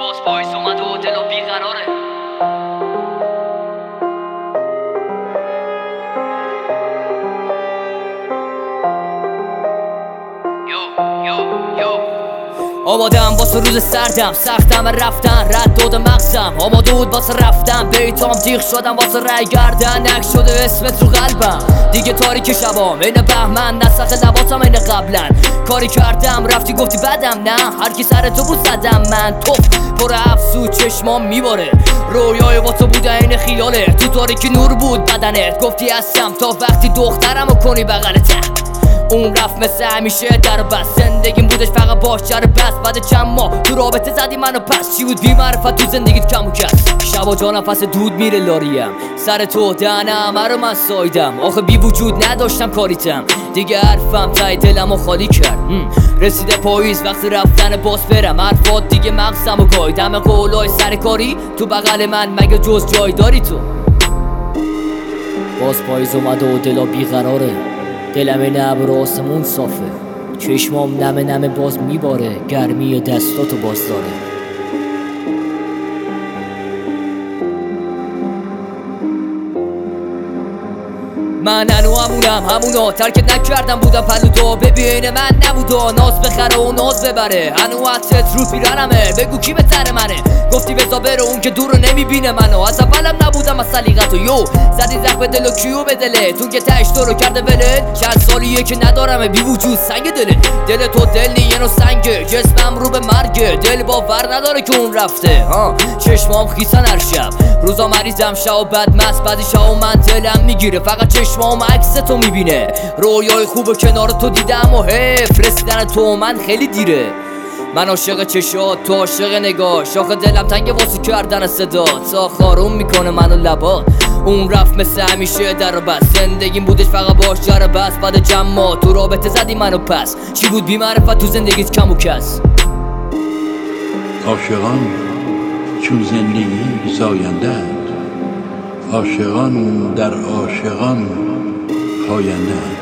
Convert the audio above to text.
باز پاییز اومد و دل و بیقراره. آمادم واسه روز سردم، سختم رفتن رد داد مغزم. آماده بود واسه رفتن، بیتام دیخ شدم واسه رای گردن. نک شده اسمت رو قلبم، دیگه تاریک شبام این بهمن. نسخ لباسم این قبلا کاری کردم رفتی گفتی بدم. نه هرکی سر تو بود زدم من. توف پر افسود چشمام میباره، رویای واسه بود این خیاله. تو تاریکی نور بود بدنت، گفتی هستم تا وقتی دخترمو کنی بغلت. اون رفت مثل همیشه در بس، زندگیم بودش فقط باشه رو بس. بعد چند ماه تو رابطه زدی منو پس. چی بود بی معرفت تو زندگیت کم و کس. شبا جا نفس دود میره لاریم، سر تو دهنم رو من سایدم. آخه بی وجود نداشتم کاریتم، دیگه حرفم تای دلمو خالی کرد. رسیده پاییز وقت رفتن باز برم. حرفات دیگه مغزم و گایدم. قولای سرکاری تو بغل من مگه جز جای داری تو؟ باز پاییز اومده و دلا بیقراره. دلم نبر آسمون صافه، چشمام نمه نمه باز میباره. گرمی دستاتو باز داره. من هنو همونا ترکت نکردم بودم پلو تو. ببین من نبودا ناز بخره و ناز ببره. هنو عطرت رو پیرنمه، بگو کی بهتر منه. گفتی بزا بره اون که دور رو نمیبینه منو. از اولم نبودم از سلیقتو. یو زدی زخم به دل و کیو به دله تون که تش تو رو کرده ولت. چند سالیه که ندارمه بی وجود سنگ دله. دل تو دل نیه نو سنگه، جسمم رو به مرگه. دل باور نداره که اون رفته. چشمام خیسن هر شب، روزا مریضم شب و بد مست. بعدی شب من دلم میگیره، فقط چشمام عکس تو میبینه. رویای خوب کنار تو دیدم و حیف رسیدن تو من خیلی دیره. من عاشق چشات، تو عاشق نگاه. شاخ دلم تنگ واسه کردن صدا. تا خاروم میکنه منو لبات. اون رفت مثل همیشه در بس، زندگیم بودش فقط باش جر بس. بعد جمع تو رابطه زدی منو پس. چی بود بی معرفت تو زندگیت کم و کس. عاشقان چون زندگی زاینده‌اند، عاشقان در عاشقان پاینده.